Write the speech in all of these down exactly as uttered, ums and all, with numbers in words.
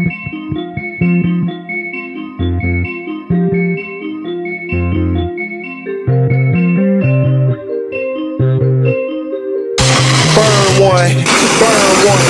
one, burn one.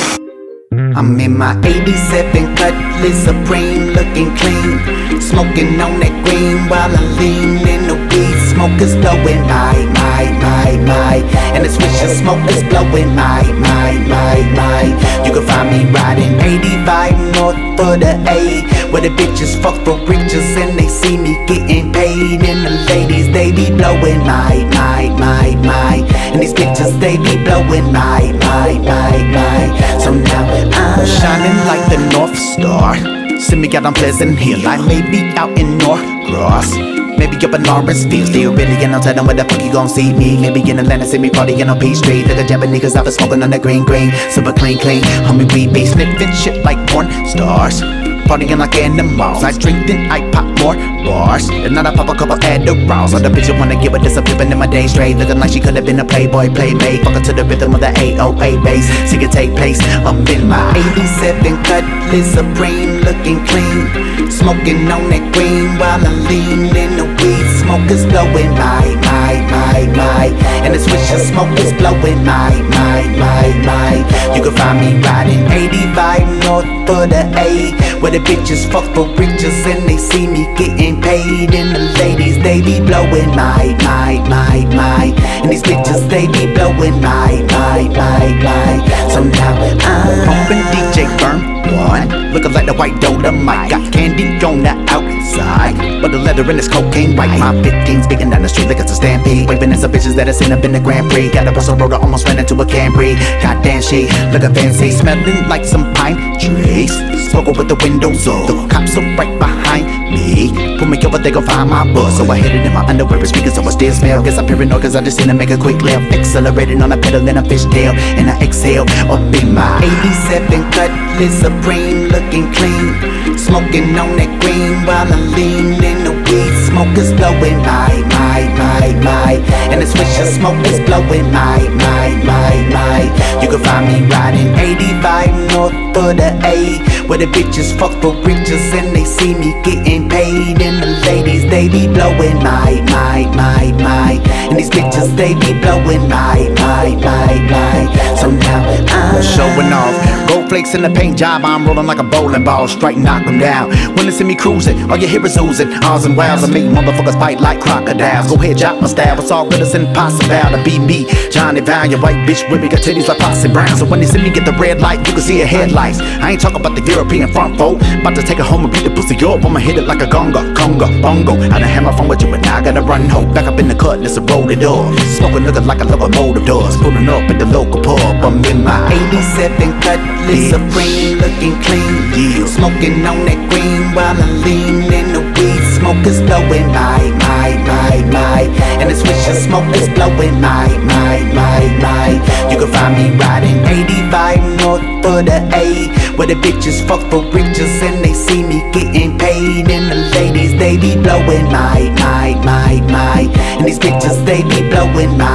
I'm in my eighty-seven Cutlass Supreme, looking clean, smoking on that green while I lean in the weed. Smoke is blowing, my, my, my, my, and the switch of smoke is blowing, my, my, my, my. You can find me riding eighty-five north for the A, where the bitches fuck for riches and they see me getting paid. And the ladies, they be blowing, my, my, my, my, and these bitches, they be blowing, my, my, my, my. So now I'm shining like the North Star. See me out on Pleasant Hill, I may be out in Norcross, maybe up in Lawrenceville. Still really ain't no telling where the fuck you gon' see me. Maybe in Atlanta, see me partying on Peachtree. Look at Japanese niggas, I been smoking on the green green. Super clean, clean, homie, we be sniffing shit like porn stars, partying like animals. I drink, then I pop more bars, and then I pop a couple Adderalls. All the bitches wanna get with this, I'm flipping in my day straight, looking like she could've been a Playboy playmate. Fuck her to the rhythm of the eight oh eight bass, see it take place up in my eighty-seven Cutlass Supreme, looking clean, smoking on that green while I lean in the weed. Smoke is blowing, my, my, my, my, and the switch of smoke is blowing, my, my, my, my. You can find me riding eighty-five north for the A, where the bitches fuck for riches and they see me getting paid. And the ladies, they be blowing, my, my, my, my, and these bitches, they be blowing, my, my, my, my. So now I'm bumping D J Burn one, looking like the white Dolomite. Got candy on the outside, but the leather in this cocaine white. My fifteen speaking down the street like it's a stampede, waving at some bitches that I seen up in the Grand Prix. Got a Russell Road, almost ran into a Camry. Goddamn, she looking fancy, smelling like some pine trees. Smoking with the windows up, the cops are right behind me. Pull me over, they gon' find my bus. So I hit it in my underwear and speakers, so I still smell. Guess I'm paranoid, cause I just seen her make a quick left. Accelerating on a pedal and a fishtail, and I exhale up in my eighty-seven Cutlass Supreme, looking clean, smoking on that green while I lean in the weed. Smoke is blowing, my, my, my, my, and the switch of smoke is blowing, my, my, my, my. You can find me riding eighty-five north for the A, where the bitches fuck for riches and they see me getting paid. And the ladies, they be blowing, my, my, my, my, and these bitches, they be blowing, my, my, my, my. So now I'm Showing off, gold flakes in the paint job, I'm rolling like a bowling ball, strike knock them down. When they see me cruising, all you hear is oozing, ahs and wows. I make motherfuckers bite like crocodiles. Go ahead, drop my style, it's all good, it's impossible to be me. Johnny Valiant, white bitch with me, got titties like Foxy Brown. So when they see me get the red light, you can see her headlights. I ain't talking about the European front folk, about to take her home and beat the pussy up. I'ma hit it like a gonga, conga, bongo. I done had my phone with you, but now I gotta run home. Back up in the Cutlass and roll it up, smoking looking like a locomotive does, pulling up at the local pub. I'm in my eighty-seven Cutlass Supreme, looking clean, yeah, smoking on that green while I lean in the weed. Smoke is blowing, my, my, my, my, and the switch of smoke is blowing, my, my, my, my. You can find me riding eighty-five north for the A, where the bitches fuck for riches and they see me getting paid. And the ladies, they be blowing, my, my, my, my, and these bitches, they be blowing, my